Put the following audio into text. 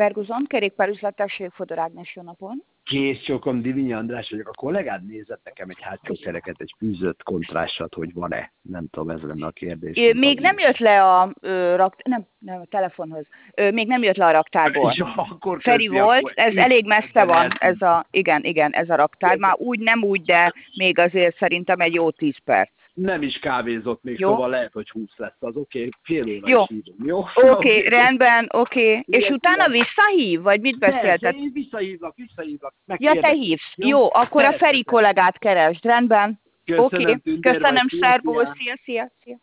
Ferguson, kerékpárüzlettesség, Fodor Ágnes, jó napon. Kész csókom, Divinyi András vagyok. A kollégád nézett nekem egy hátsó kereket, egy fűzött kontrássat, hogy van-e. Nem tudom, ez lenne a kérdés. Még nem jött le a a telefonhoz. Még nem jött le a raktárból. Ja, akkor Feri köszi, volt, akkor ez elég messze van, eltűnt. igen, ez a raktár. Már úgy, nem úgy, de még azért szerintem egy jó 10 perc. Nem is kávézott még, jó? Szóval lehet, hogy 20 lesz az, oké? Fél óra jó. is hívom, jó? Oké, rendben, oké. És utána visszahív, vagy mit beszéltek? Én visszahívlak. Ja, te hívsz. Jó, akkor a Feri kollégát keresd, rendben. Oké, köszönöm, szervusz, szia.